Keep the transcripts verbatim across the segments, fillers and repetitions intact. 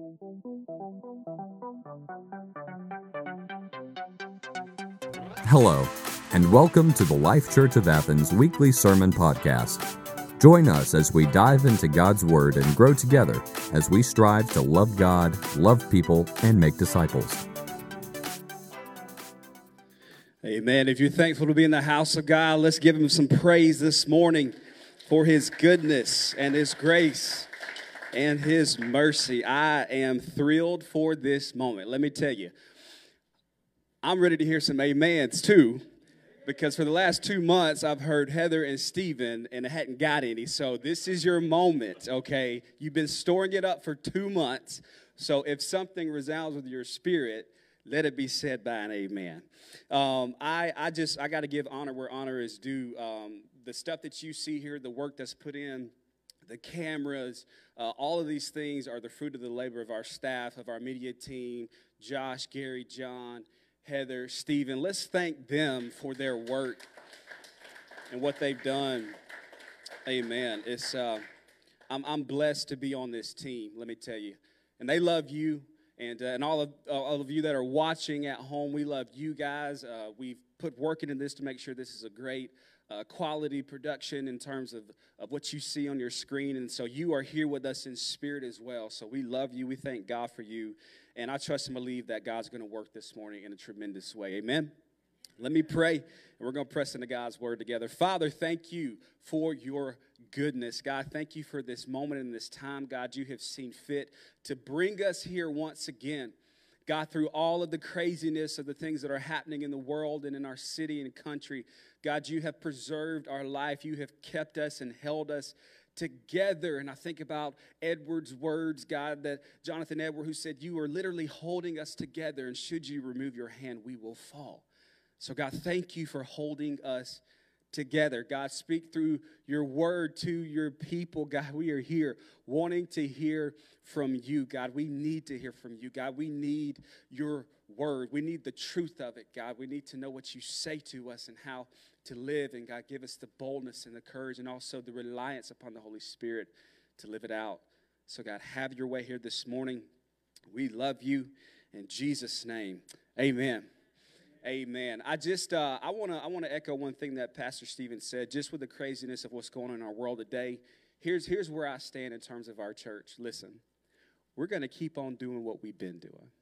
Hello, and welcome to the Life Church of Athens weekly sermon podcast. Join us as we dive into God's Word and grow together as we strive to love God, love people, and make disciples. Amen. If you're thankful to be in the house of God, let's give Him some praise this morning for His goodness and His grace and His mercy. I am thrilled for this moment. Let me tell you, I'm ready to hear some amens too, because for the last two months, I've heard Heather and Stephen, and I hadn't got any. So this is your moment, okay? You've been storing it up for two months. So if something resounds with your spirit, let it be said by an amen. Um, I, I just, I got to give honor where honor is due. Um, the stuff that you see here, the work that's put in, the cameras, uh, all of these things are the fruit of the labor of our staff, of our media team, Josh, Gary, John, Heather, Stephen. Let's thank them for their work and what they've done. Amen. It's uh, I'm I'm blessed to be on this team. Let me tell you, and they love you, and uh, and all of uh, all of you that are watching at home. We love you guys. Uh, we've put work into this to make sure this is a great uh, quality production in terms of of what you see on your screen, and so you are here with us in spirit as well. So we love you. We thank God for you. And I trust and believe that God's going to work this morning in a tremendous way. Amen. Let me pray, and we're going to press into God's word together. Father, thank you for your goodness. God, thank you for this moment and this time. God, you have seen fit to bring us here once again. God, through all of the craziness of the things that are happening in the world and in our city and country, God, you have preserved our life. You have kept us and held us together. And I think about Edward's words, God, that Jonathan Edward, who said, you are literally holding us together, and should you remove your hand, we will fall. So God, thank you for holding us together. God, speak through your word to your people. God, we are here wanting to hear from you. God, we need to hear from you. God, we need your word. We need the truth of it, God. We need to know what you say to us and how to live. And God, give us the boldness and the courage and also the reliance upon the Holy Spirit to live it out. So God, have your way here this morning. We love you in Jesus' name. Amen. Amen. I just uh, I want to I want to echo one thing that Pastor Stephen said. Just with the craziness of what's going on in our world today, here's here's where I stand in terms of our church. Listen, we're going to keep on doing what we've been doing.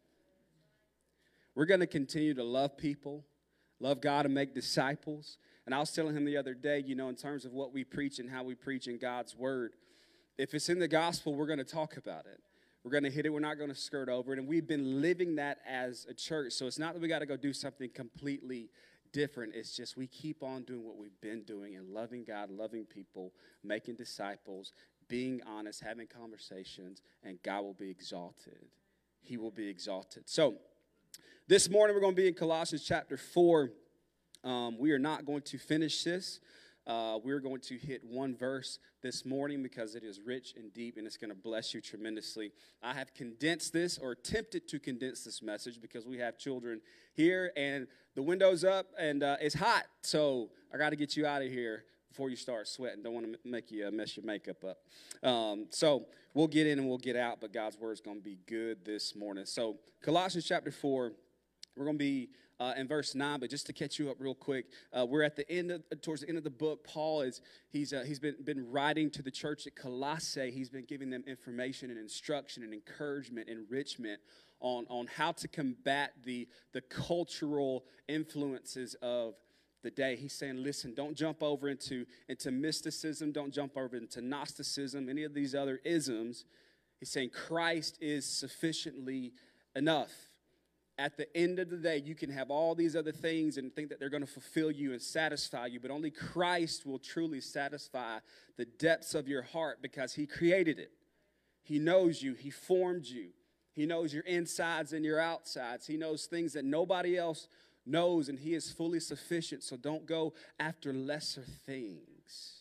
We're going to continue to love people, love God, and make disciples. And I was telling him the other day, you know, in terms of what we preach and how we preach in God's word, if it's in the gospel, we're going to talk about it. We're going to hit it. We're not going to skirt over it. And we've been living that as a church. So it's not that we got to go do something completely different. It's just we keep on doing what we've been doing and loving God, loving people, making disciples, being honest, having conversations, and God will be exalted. He will be exalted. So this morning we're going to be in Colossians chapter four. Um, we are not going to finish this. Uh, we're going to hit one verse this morning because it is rich and deep, and it's going to bless you tremendously. I have condensed this or attempted to condense this message because we have children here, and the window's up, and uh, it's hot. So I got to get you out of here before you start sweating. Don't want to make you uh, mess your makeup up. Um, so we'll get in and we'll get out, but God's word is going to be good this morning. So Colossians chapter four, we're going to be Uh, in verse nine, but just to catch you up real quick, uh, we're at the end of, towards the end of the book. Paul is he's uh, he's been been writing to the church at Colossae. He's been giving them information and instruction and encouragement, enrichment on on how to combat the the cultural influences of the day. He's saying, listen, don't jump over into into mysticism, don't jump over into Gnosticism, any of these other isms. He's saying Christ is sufficiently enough. At the end of the day, you can have all these other things and think that they're going to fulfill you and satisfy you, but only Christ will truly satisfy the depths of your heart because he created it. He knows you. He formed you. He knows your insides and your outsides. He knows things that nobody else knows, and he is fully sufficient, so don't go after lesser things.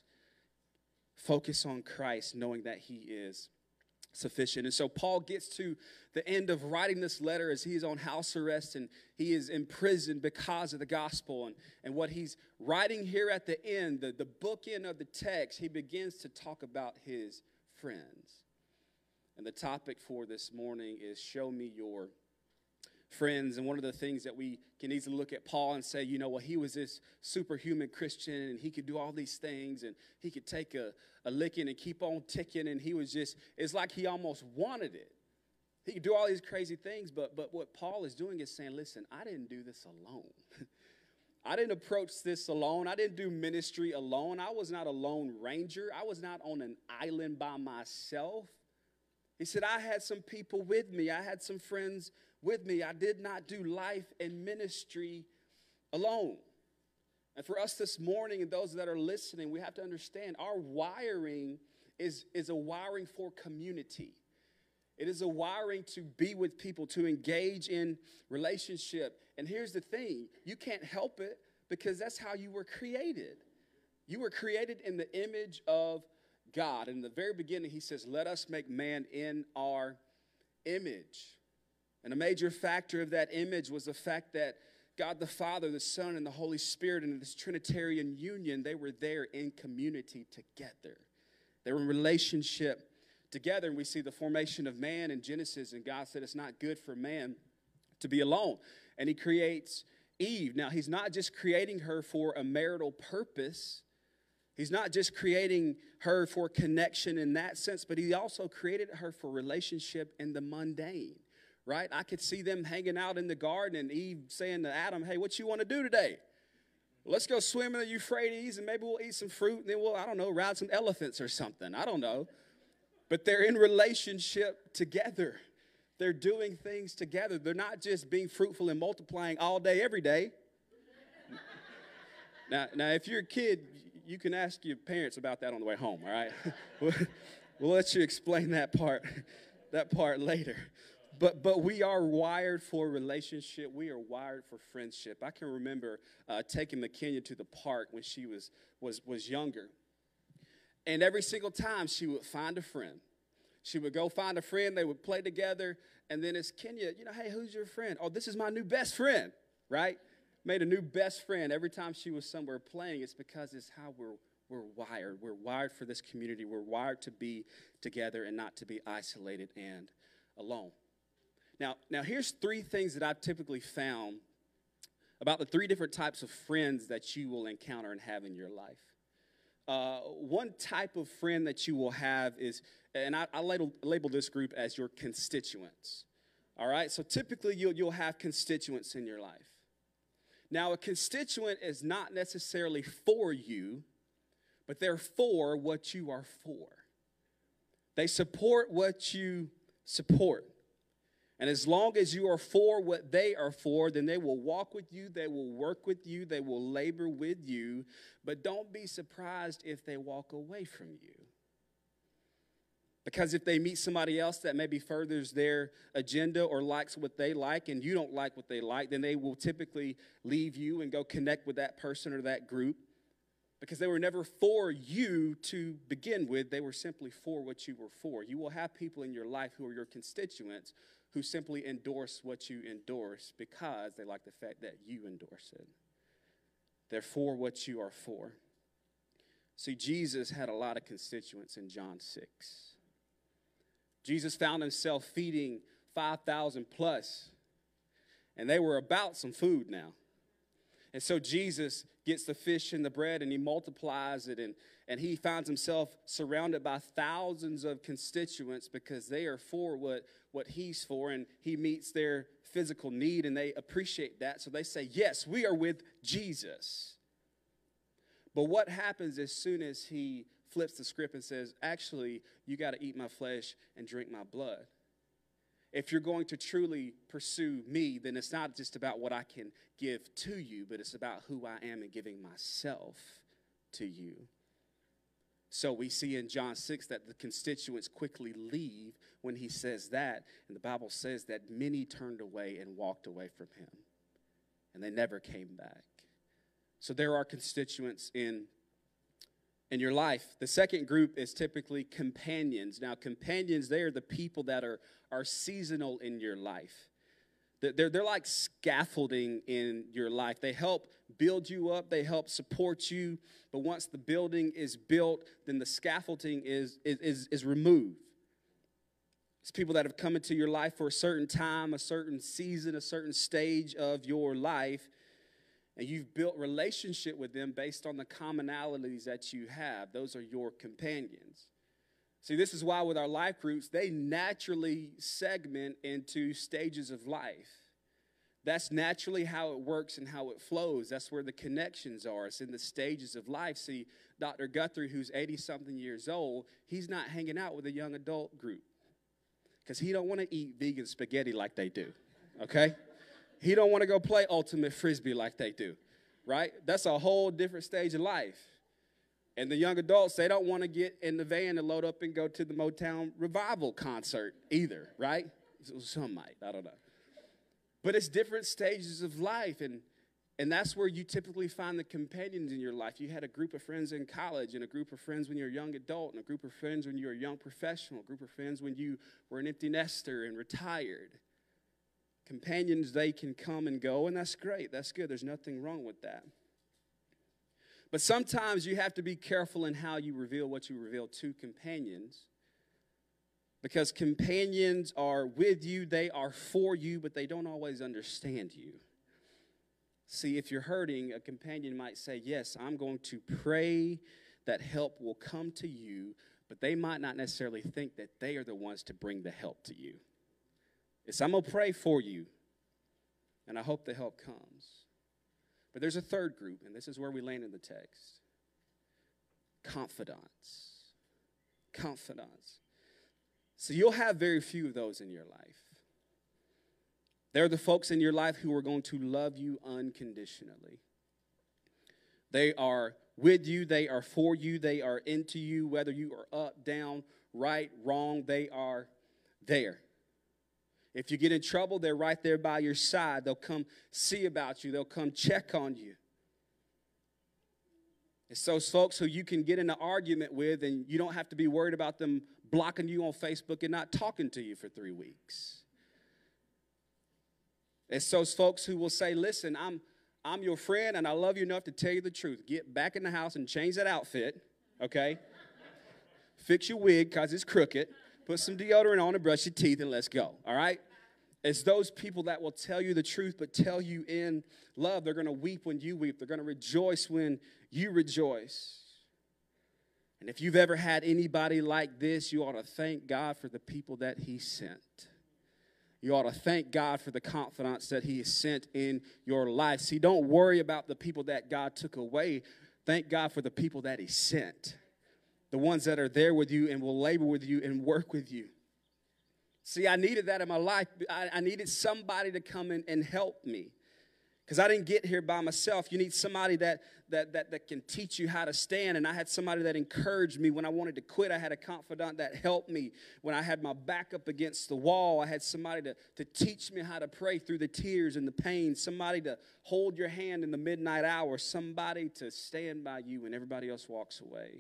Focus on Christ, knowing that he is sufficient. And so Paul gets to the end of writing this letter as he is on house arrest and he is in prison because of the gospel. And, and what he's writing here at the end, the, the bookend of the text, he begins to talk about his friends. And the topic for this morning is show me your friends. And one of the things that we can easily look at Paul and say, you know, well, he was this superhuman Christian and he could do all these things and he could take a, a licking and keep on ticking, and he was just, it's like he almost wanted it. He could do all these crazy things, but but what Paul is doing is saying, listen, I didn't do this alone. I didn't approach this alone. I didn't do ministry alone. I was not a lone ranger. I was not on an island by myself. He said, I had some people with me. I had some friends with me. I did not do life and ministry alone. And for us this morning and those that are listening, we have to understand our wiring is, is a wiring for community. It is a wiring to be with people, to engage in relationship. And here's the thing, you can't help it because that's how you were created. You were created in the image of God. In the very beginning, he says, let us make man in our image. And a major factor of that image was the fact that God the Father, the Son, and the Holy Spirit in this Trinitarian union, they were there in community together. They were in relationship together. And we see the formation of man in Genesis, and God said it's not good for man to be alone. And he creates Eve. Now, he's not just creating her for a marital purpose. He's not just creating her for connection in that sense, but he also created her for relationship in the mundane, right? I could see them hanging out in the garden and Eve saying to Adam, hey, what you want to do today? Let's go swim in the Euphrates and maybe we'll eat some fruit and then we'll, I don't know, ride some elephants or something. I don't know. But they're in relationship together. They're doing things together. They're not just being fruitful and multiplying all day, every day. Now, now, if you're a kid, you can ask your parents about that on the way home, all right? we'll, we'll let you explain that part, that part later. But but we are wired for relationship. We are wired for friendship. I can remember uh, taking McKenya to the park when she was was was younger. And every single time she would find a friend. She would go find a friend. They would play together. And then it's Kenya, you know, hey, who's your friend? Oh, this is my new best friend, right? Made a new best friend every time she was somewhere playing. It's because it's how we're we're wired. We're wired for this community. We're wired to be together and not to be isolated and alone. Now, now here's three things that I've typically found about the three different types of friends that you will encounter and have in your life. Uh, one type of friend that you will have is, and I, I label, label this group as your constituents. All right, so typically you'll, you'll have constituents in your life. Now, a constituent is not necessarily for you, but they're for what you are for. They support what you support. And as long as you are for what they are for, then they will walk with you, they will work with you, they will labor with you. But don't be surprised if they walk away from you. Because if they meet somebody else that maybe furthers their agenda or likes what they like and you don't like what they like, then they will typically leave you and go connect with that person or that group. Because they were never for you to begin with, they were simply for what you were for. You will have people in your life who are your constituents who simply endorse what you endorse because they like the fact that you endorse it. They're for what you are for. See, Jesus had a lot of constituents in John six. Jesus found himself feeding five thousand plus, and they were about some food now. And so Jesus gets the fish and the bread and he multiplies it, and, and he finds himself surrounded by thousands of constituents because they are for what, what he's for, and he meets their physical need and they appreciate that. So they say, yes, we are with Jesus. But what happens as soon as he flips the script and says, actually, you got to eat my flesh and drink my blood? If you're going to truly pursue me, then it's not just about what I can give to you, but it's about who I am and giving myself to you. So we see in John six that the constituents quickly leave when he says that. And the Bible says that many turned away and walked away from him. And they never came back. So there are constituents in in your life. The second group is typically companions. Now, companions, they are the people that are, are seasonal in your life. They're, they're like scaffolding in your life. They help build you up. They help support you. But once the building is built, then the scaffolding is, is, is removed. It's people that have come into your life for a certain time, a certain season, a certain stage of your life, and you've built relationship with them based on the commonalities that you have. Those are your companions. See, this is why with our life groups, they naturally segment into stages of life. That's naturally how it works and how it flows. That's where the connections are. It's in the stages of life. See, Doctor Guthrie, who's eighty-something years old, he's not hanging out with a young adult group because he don't want to eat vegan spaghetti like they do, okay? He don't want to go play ultimate frisbee like they do, right? That's a whole different stage of life. And the young adults, they don't want to get in the van and load up and go to the Motown Revival concert either, right? Some might, I don't know. But it's different stages of life, and, and that's where you typically find the companions in your life. You had a group of friends in college, and a group of friends when you're a young adult, and a group of friends when you were a young professional, a group of friends when you were an empty nester and retired. Companions, they can come and go, and that's great. That's good. There's nothing wrong with that. But sometimes you have to be careful in how you reveal what you reveal to companions, because companions are with you, they are for you, but they don't always understand you. See, if you're hurting, a companion might say, yes, I'm going to pray that help will come to you, but they might not necessarily think that they are the ones to bring the help to you. It's, I'm going to pray for you, and I hope the help comes. But there's a third group, and this is where we land in the text. Confidants. Confidants. So you'll have very few of those in your life. They're the folks in your life who are going to love you unconditionally. They are with you. They are for you. They are into you, whether you are up, down, right, wrong. They are there. If you get in trouble, they're right there by your side. They'll come see about you. They'll come check on you. It's those folks who you can get in an argument with, and you don't have to be worried about them blocking you on Facebook and not talking to you for three weeks. It's those folks who will say, listen, I'm, I'm your friend, and I love you enough to tell you the truth. Get back in the house and change that outfit, okay? Fix your wig because it's crooked. Put some deodorant on and brush your teeth, and let's go, all right? It's those people that will tell you the truth, but tell you in love. They're going to weep when you weep. They're going to rejoice when you rejoice. And if you've ever had anybody like this, you ought to thank God for the people that he sent. You ought to thank God for the confidence that he has sent in your life. See, don't worry about the people that God took away. Thank God for the people that he sent. The ones that are there with you and will labor with you and work with you. See, I needed that in my life. I, I needed somebody to come in and help me. Because I didn't get here by myself. You need somebody that, that, that, that can teach you how to stand. And I had somebody that encouraged me when I wanted to quit. I had a confidant that helped me. When I had my back up against the wall, I had somebody to, to teach me how to pray through the tears and the pain. Somebody to hold your hand in the midnight hour. Somebody to stand by you when everybody else walks away.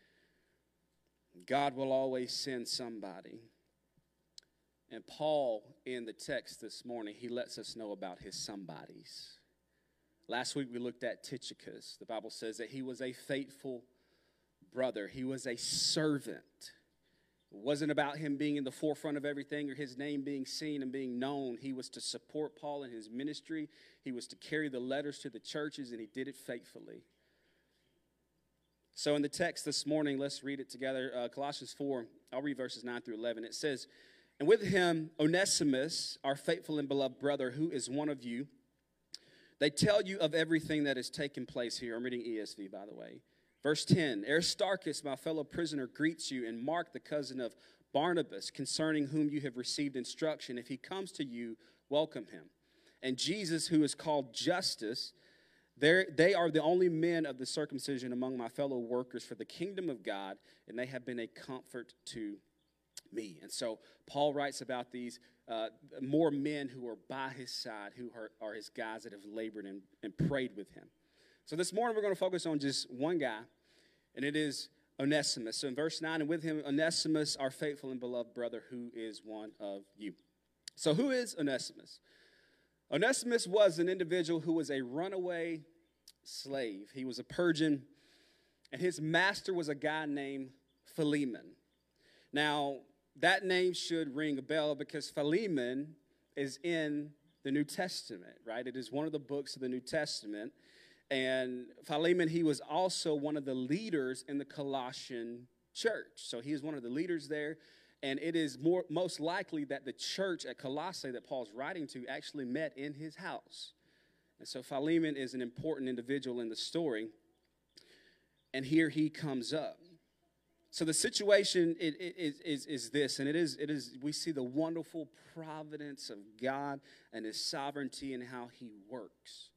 God will always send somebody. And Paul, in the text this morning, he lets us know about his somebodies. Last week we looked at Tychicus. The Bible says that he was a faithful brother. He was a servant. It wasn't about him being in the forefront of everything or his name being seen and being known. He was to support Paul in his ministry. He was to carry the letters to the churches, and he did it faithfully. So in the text this morning, let's read it together. Uh, Colossians four, I'll read verses nine through eleven. It says, and with him, Onesimus, our faithful and beloved brother, who is one of you, they tell you of everything that has taken place here. I'm reading E S V, by the way. Verse ten, Aristarchus, my fellow prisoner, greets you, and Mark, the cousin of Barnabas, concerning whom you have received instruction. If he comes to you, welcome him. And Jesus, who is called Justus, they are the only men of the circumcision among my fellow workers for the kingdom of God, and they have been a comfort to me. And so Paul writes about these uh, more men who are by his side, who are, are his guys that have labored and, and prayed with him. So this morning we're going to focus on just one guy, and it is Onesimus. So in verse nine, and with him Onesimus, our faithful and beloved brother, who is one of you. So who is Onesimus? Onesimus was an individual who was a runaway slave. He was a Persian, and his master was a guy named Philemon. Now, that name should ring a bell because Philemon is in the New Testament, right? It is one of the books of the New Testament. And Philemon, he was also one of the leaders in the Colossian church. So he is one of the leaders there. And it is more most likely that the church at Colossae that Paul's writing to actually met in his house. And so Philemon is an important individual in the story. And here he comes up. So the situation is, is, is, is this, and it is, it is, we see the wonderful providence of God and his sovereignty and how he works.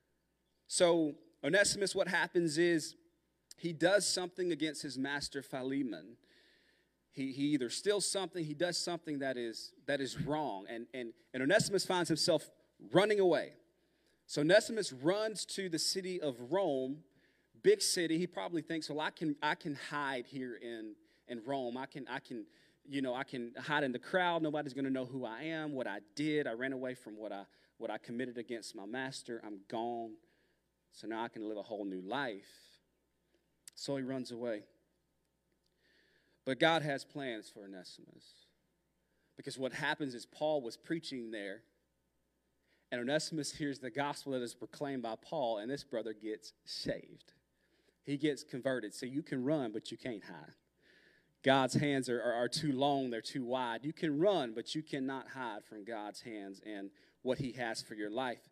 So Onesimus, what happens is he does something against his master Philemon. He, he either steals something, he does something that is, that is wrong, and, and, and Onesimus finds himself running away. So Onesimus runs to the city of Rome, big city. He probably thinks, well, I can I can hide here in, in Rome. I can I can you know I can hide in the crowd. Nobody's going to know who I am, what I did. I ran away from what I what I committed against my master. I'm gone. So now I can live a whole new life. So he runs away. But God has plans for Onesimus. Because what happens is Paul was preaching there, and Onesimus hears the gospel that is proclaimed by Paul, and this brother gets saved. He gets converted. So you can run, but you can't hide. God's hands are, are, are too long, they're too wide. You can run, but you cannot hide from God's hands and what he has for your life.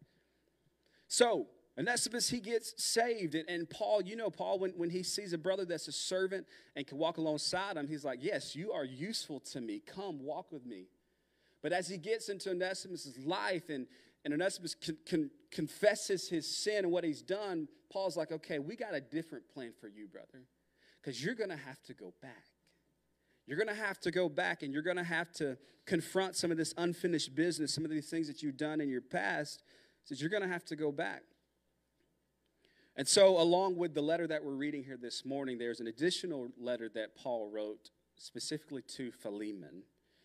So Onesimus, he gets saved. And, and Paul, you know, Paul, when, when he sees a brother that's a servant and can walk alongside him, he's like, yes, you are useful to me. Come, walk with me. But as he gets into Onesimus' life and, and Onesimus con, con, confesses his sin and what he's done, Paul's like, okay, we got a different plan for you, brother, because you're going to have to go back. You're going to have to go back, and you're going to have to confront some of this unfinished business, some of these things that you've done in your past. He says, you're going to have to go back. And so along with the letter that we're reading here this morning, there's an additional letter that Paul wrote specifically to Philemon.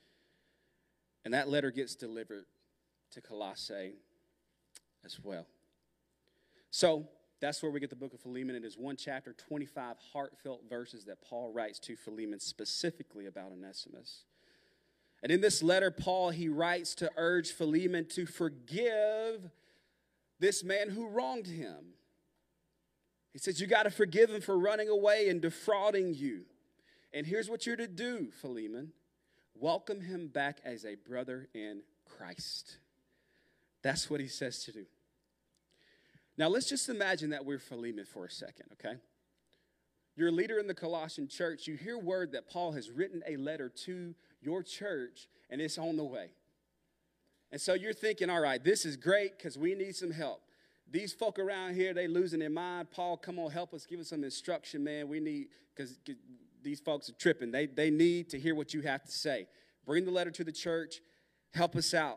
And that letter gets delivered to Colossae as well. So that's where we get the book of Philemon. It is one chapter, twenty-five heartfelt verses that Paul writes to Philemon specifically about Onesimus. And in this letter, Paul, he writes to urge Philemon to forgive this man who wronged him. He says, you got to forgive him for running away and defrauding you. And here's what you're to do, Philemon. Welcome him back as a brother in Christ. That's what he says to do. Now, let's just imagine that we're Philemon for a second, okay? You're a leader in the Colossian church. You hear word that Paul has written a letter to your church, and it's on the way. And so you're thinking, all right, this is great because we need some help. These folk around here, they losing their mind. Paul, come on, help us. Give us some instruction, man. We need, because these folks are tripping. They, they need to hear what you have to say. Bring the letter to the church. Help us out.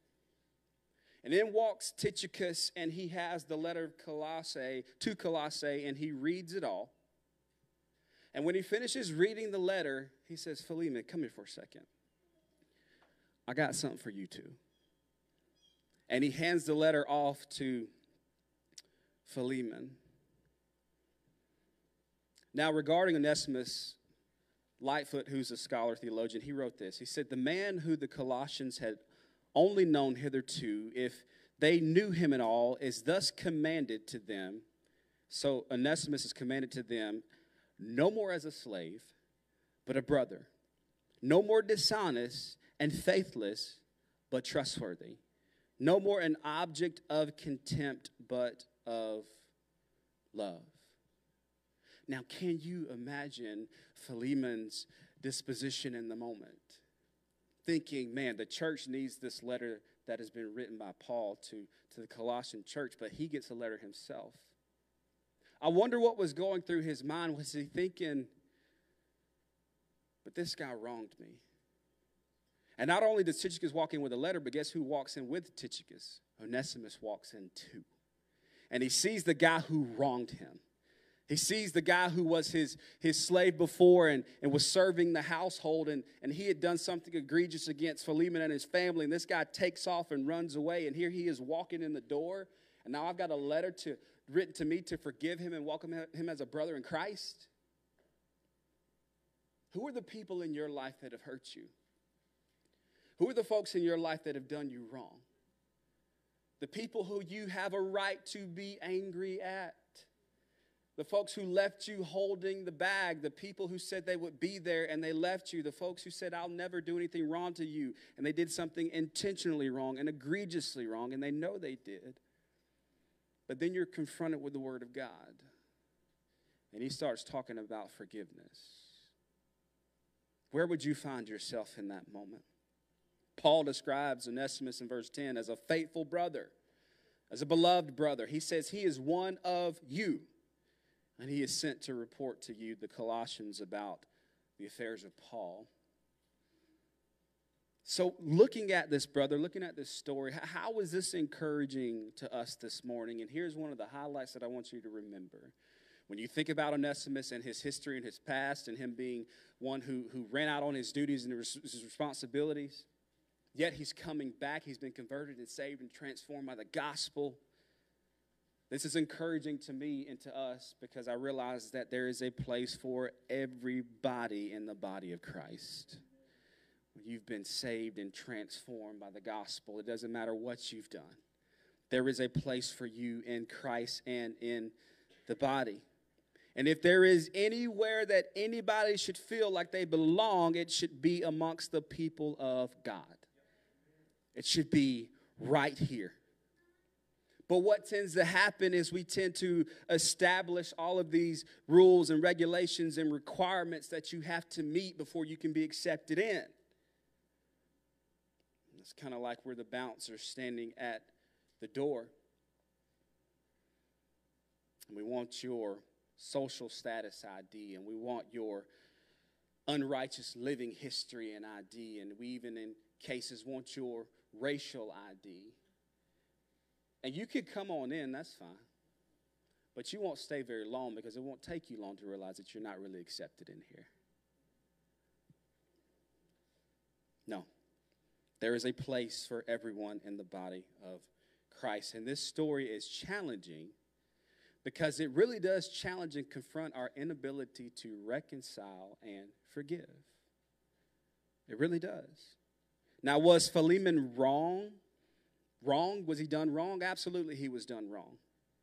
And then walks Tychicus, and he has the letter of Colossae, to Colossae, and he reads it all. And when he finishes reading the letter, he says, Philemon, come here for a second. I got something for you too. And he hands the letter off to Philemon. Now, regarding Onesimus, Lightfoot, who's a scholar theologian, he wrote this. He said, the man who the Colossians had only known hitherto, if they knew him at all, is thus commanded to them. So Onesimus is commanded to them, no more as a slave, but a brother. No more dishonest and faithless, but trustworthy. No more an object of contempt, but of love. Now, can you imagine Philemon's disposition in the moment? Thinking, man, the church needs this letter that has been written by Paul to, to the Colossian church, but he gets a letter himself. I wonder what was going through his mind. Was he thinking, but this guy wronged me? And not only does Tychicus walk in with a letter, but guess who walks in with Tychicus? Onesimus walks in too. And he sees the guy who wronged him. He sees the guy who was his, his slave before and, and was serving the household, and, and he had done something egregious against Philemon and his family, and this guy takes off and runs away, and here he is walking in the door, and now I've got a letter to, written to me to forgive him and welcome him as a brother in Christ. Who are the people in your life that have hurt you? Who are the folks in your life that have done you wrong? The people who you have a right to be angry at. The folks who left you holding the bag. The people who said they would be there and they left you. The folks who said, I'll never do anything wrong to you. And they did something intentionally wrong and egregiously wrong. And they know they did. But then you're confronted with the Word of God. And he starts talking about forgiveness. Where would you find yourself in that moment? Paul describes Onesimus in verse ten as a faithful brother, as a beloved brother. He says he is one of you, and he is sent to report to you, the Colossians, about the affairs of Paul. So looking at this brother, looking at this story, how is this encouraging to us this morning? And here's one of the highlights that I want you to remember. When you think about Onesimus and his history and his past and him being one who, who ran out on his duties and his responsibilities, yet he's coming back. He's been converted and saved and transformed by the gospel. This is encouraging to me and to us because I realize that there is a place for everybody in the body of Christ. When you've been saved and transformed by the gospel, it doesn't matter what you've done. There is a place for you in Christ and in the body. And if there is anywhere that anybody should feel like they belong, it should be amongst the people of God. It should be right here. But what tends to happen is we tend to establish all of these rules and regulations and requirements that you have to meet before you can be accepted in. It's kind of like we're the bouncer standing at the door. And we want your social status I D, and we want your unrighteous living history and I D, and we even in cases want your racial I D. And you could come on in, that's fine. But you won't stay very long because it won't take you long to realize that you're not really accepted in here. No. There is a place for everyone in the body of Christ. And this story is challenging because it really does challenge and confront our inability to reconcile and forgive. It really does. Now, was Philemon wrong? Wrong? Was he done wrong? Absolutely, he was done wrong.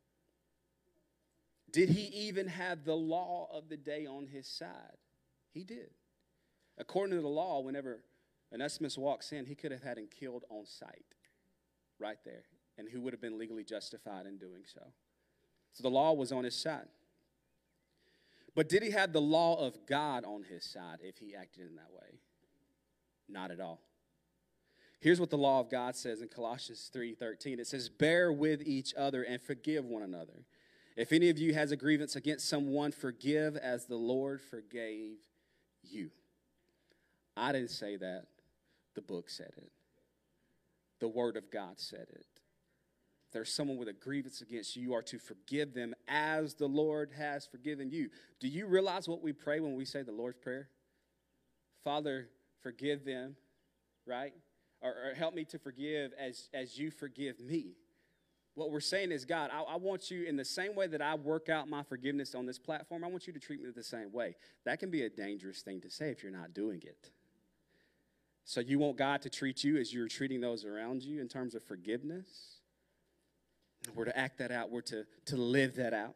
Did he even have the law of the day on his side? He did. According to the law, whenever Onesimus walks in, he could have had him killed on sight, right there, and who would have been legally justified in doing so. So the law was on his side. But did he have the law of God on his side if he acted in that way? Not at all. Here's what the law of God says in Colossians three thirteen. It says, bear with each other and forgive one another. If any of you has a grievance against someone, forgive as the Lord forgave you. I didn't say that. The book said it. The Word of God said it. If there's someone with a grievance against you, you are to forgive them as the Lord has forgiven you. Do you realize what we pray when we say the Lord's Prayer? Father, forgive them, right? Or, or help me to forgive as, as you forgive me. What we're saying is, God, I, I want you in the same way that I work out my forgiveness on this platform, I want you to treat me the same way. That can be a dangerous thing to say if you're not doing it. So you want God to treat you as you're treating those around you in terms of forgiveness? We're to act that out. We're to, to live that out.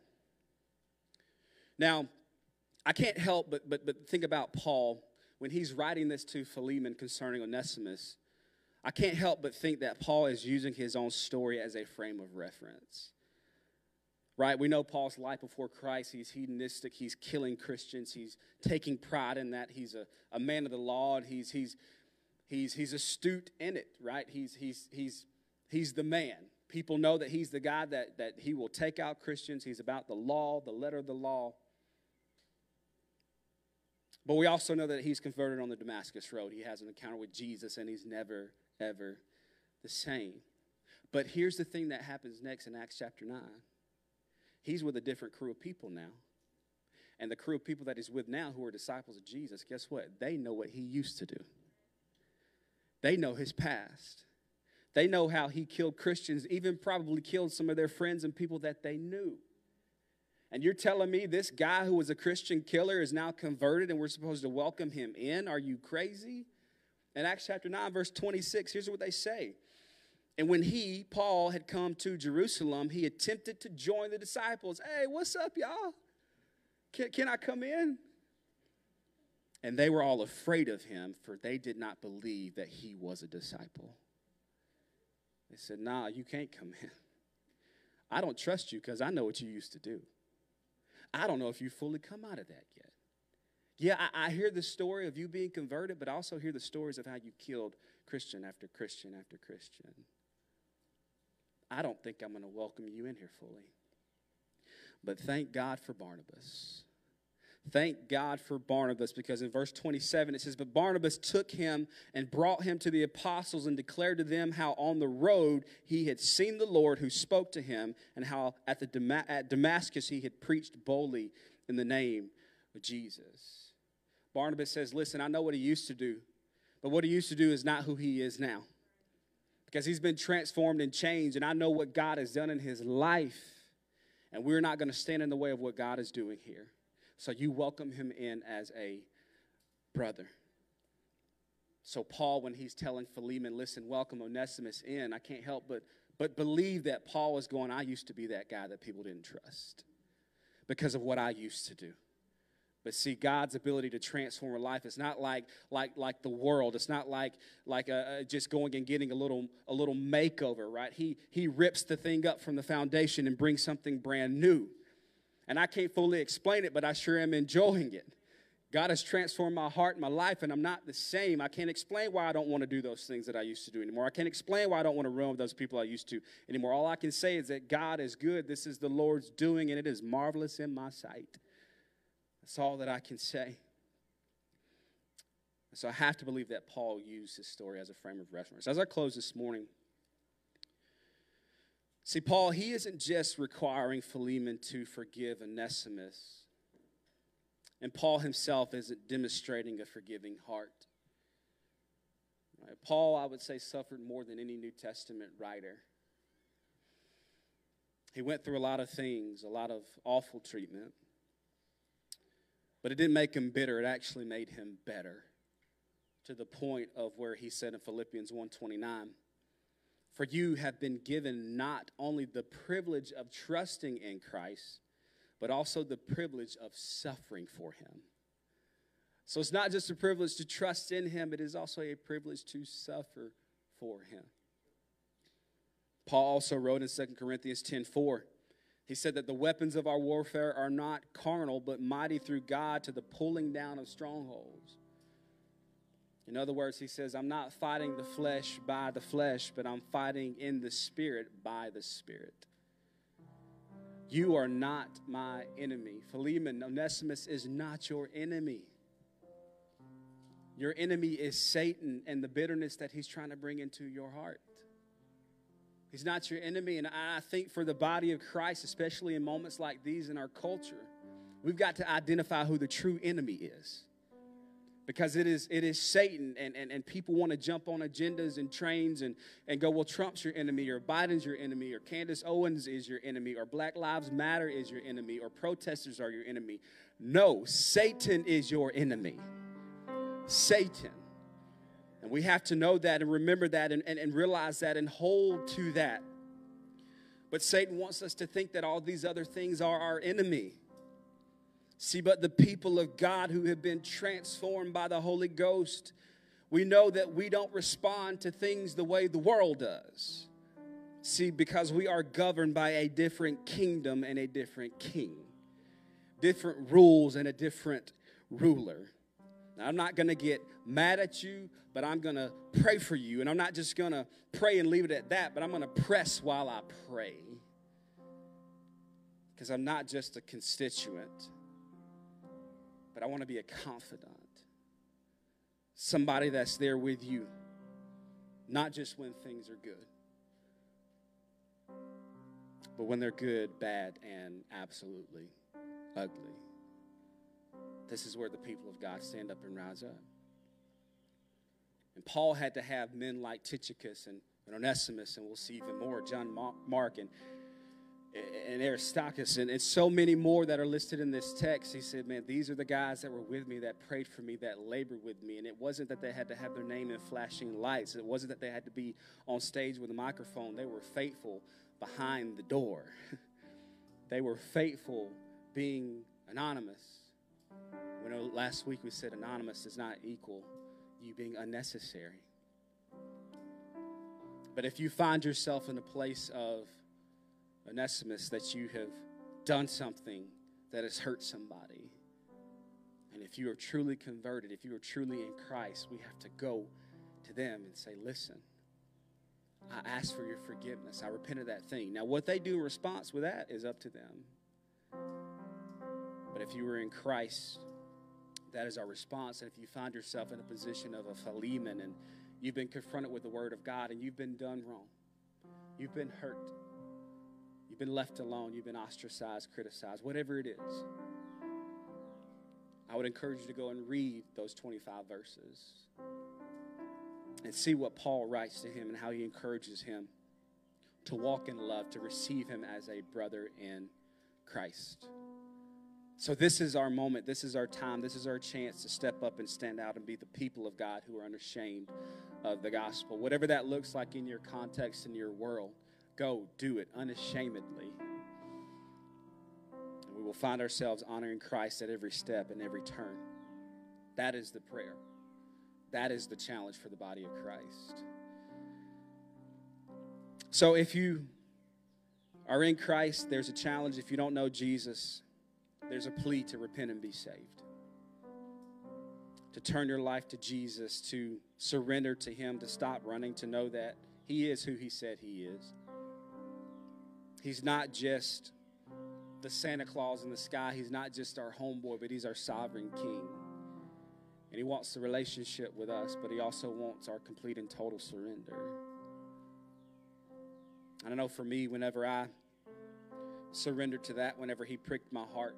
Now, I can't help but, but, but think about Paul when he's writing this to Philemon concerning Onesimus. I can't help but think that Paul is using his own story as a frame of reference. Right? We know Paul's life before Christ. He's hedonistic. He's killing Christians. He's taking pride in that. He's a, a man of the law. And he's he's he's he's astute in it. Right? He's he's he's he's the man. People know that he's the guy that that he will take out Christians. He's about the law, the letter of the law. But we also know that he's converted on the Damascus Road. He has an encounter with Jesus, and he's never, ever the same. But here's the thing that happens next in Acts chapter nine. He's with a different crew of people now. And the crew of people that he's with now who are disciples of Jesus, guess what? They know what he used to do. They know his past. They know how he killed Christians, even probably killed some of their friends and people that they knew. And you're telling me this guy who was a Christian killer is now converted and we're supposed to welcome him in? Are you crazy? In Acts chapter nine, verse twenty-six, here's what they say. And when he, Paul, had come to Jerusalem, he attempted to join the disciples. Hey, what's up, y'all? Can, can I come in? And they were all afraid of him, for they did not believe that he was a disciple. They said, nah, you can't come in. I don't trust you because I know what you used to do. I don't know if you fully come out of that yet. Yeah, I, I hear the story of you being converted, but I also hear the stories of how you killed Christian after Christian after Christian. I don't think I'm going to welcome you in here fully. But thank God for Barnabas. Thank God for Barnabas, because in verse twenty-seven it says, but Barnabas took him and brought him to the apostles and declared to them how on the road he had seen the Lord who spoke to him, and how at, the Dam- at Damascus he had preached boldly in the name of Jesus. Barnabas says, listen, I know what he used to do, but what he used to do is not who he is now. Because he's been transformed and changed, and I know what God has done in his life, and we're not going to stand in the way of what God is doing here. So you welcome him in as a brother. So Paul, when he's telling Philemon, listen, welcome Onesimus in, I can't help but, but believe that Paul is going, I used to be that guy that people didn't trust because of what I used to do. But see, God's ability to transform a life is not like like like the world. It's not like like a, just going and getting a little a little makeover, right? He he rips the thing up from the foundation and brings something brand new. And I can't fully explain it, but I sure am enjoying it. God has transformed my heart and my life, and I'm not the same. I can't explain why I don't want to do those things that I used to do anymore. I can't explain why I don't want to run with those people I used to anymore. All I can say is that God is good. This is the Lord's doing, and it is marvelous in my sight. That's all that I can say. So I have to believe that Paul used his story as a frame of reference. As I close this morning, see, Paul, he isn't just requiring Philemon to forgive Onesimus. And Paul himself isn't demonstrating a forgiving heart. Right? Paul, I would say, suffered more than any New Testament writer. He went through a lot of things, a lot of awful treatment. But it didn't make him bitter. It actually made him better, to the point of where he said in Philippians one twenty-nine, for you have been given not only the privilege of trusting in Christ, but also the privilege of suffering for him. So it's not just a privilege to trust in him, it is also a privilege to suffer for him. Paul also wrote in Second Corinthians ten four, he said that the weapons of our warfare are not carnal, but mighty through God to the pulling down of strongholds. In other words, he says, I'm not fighting the flesh by the flesh, but I'm fighting in the Spirit by the Spirit. You are not my enemy. Philemon, Onesimus is not your enemy. Your enemy is Satan and the bitterness that he's trying to bring into your heart. He's not your enemy, and I think for the body of Christ, especially in moments like these in our culture, we've got to identify who the true enemy is. Because it is it is Satan, and, and, and people want to jump on agendas and trains and, and go, well, Trump's your enemy, or Biden's your enemy, or Candace Owens is your enemy, or Black Lives Matter is your enemy, or protesters are your enemy. No, Satan is your enemy. Satan. And we have to know that and remember that and, and, and realize that and hold to that. But Satan wants us to think that all these other things are our enemy. See, but the people of God who have been transformed by the Holy Ghost, we know that we don't respond to things the way the world does. See, because we are governed by a different kingdom and a different king. Different rules and a different ruler. Now, I'm not going to get mad at you, but I'm going to pray for you. And I'm not just going to pray and leave it at that, but I'm going to press while I pray. Because I'm not just a constituent, but I want to be a confidant. Somebody that's there with you, not just when things are good, but when they're good, bad, and absolutely ugly. This is where the people of God stand up and rise up. And Paul had to have men like Tychicus and, and Onesimus, and we'll see even more, John Mark. And and Aristarchus, and, and so many more that are listed in this text. He said, man, these are the guys that were with me, that prayed for me, that labored with me. And it wasn't that they had to have their name in flashing lights. It wasn't that they had to be on stage with a microphone. They were faithful behind the door. They were faithful being anonymous. We know last week we said anonymous does not equal you being unnecessary. But if you find yourself in a place of Onesimus, that you have done something that has hurt somebody, and if you are truly converted, if you are truly in Christ, we have to go to them and say, listen, I ask for your forgiveness. I repent of that thing. Now, what they do in response with that is up to them. But if you are in Christ, that is our response. And if you find yourself in a position of a Philemon and you've been confronted with the word of God and you've been done wrong, you've been hurt, you've been left alone, you've been ostracized, criticized, whatever it is, I would encourage you to go and read those twenty-five verses and see what Paul writes to him and how he encourages him to walk in love, to receive him as a brother in Christ. So this is our moment. This is our time. This is our chance to step up and stand out and be the people of God who are unashamed of the gospel. Whatever that looks like in your context, in your world, go do it unashamedly. And we will find ourselves honoring Christ at every step and every turn. That is the prayer. That is the challenge for the body of Christ. So if you are in Christ, there's a challenge. If you don't know Jesus, there's a plea to repent and be saved. To turn your life to Jesus, to surrender to him, to stop running, to know that he is who he said he is. He's not just the Santa Claus in the sky. He's not just our homeboy, but he's our sovereign king. And he wants the relationship with us, but he also wants our complete and total surrender. And I know for me, whenever I surrendered to that, whenever he pricked my heart,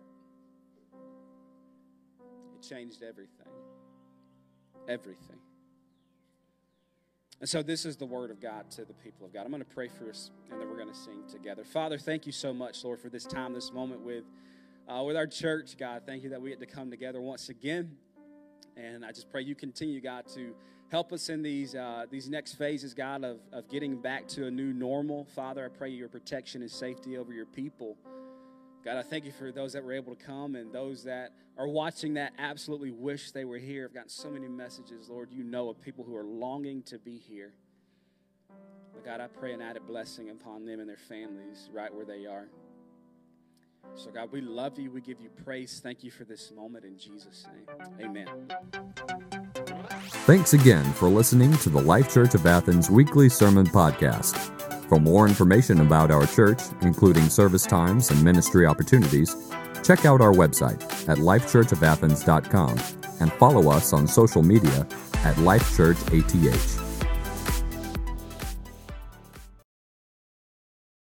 it changed everything. Everything. And so this is the word of God to the people of God. I'm going to pray for us, and then we're going to sing together. Father, thank you so much, Lord, for this time, this moment with, uh, with our church, God. Thank you that we get to come together once again. And I just pray you continue, God, to help us in these uh, these next phases, God, of, of getting back to a new normal. Father, I pray your protection and safety over your people. God, I thank you for those that were able to come and those that are watching that absolutely wish they were here. I've gotten so many messages, Lord, you know, of people who are longing to be here. But God, I pray an added blessing upon them and their families right where they are. So, God, we love you. We give you praise. Thank you for this moment in Jesus' name. Amen. Thanks again for listening to the Life Church of Athens weekly sermon podcast. For more information about our church, including service times and ministry opportunities, check out our website at life church of athens dot com and follow us on social media at Life Church A T H.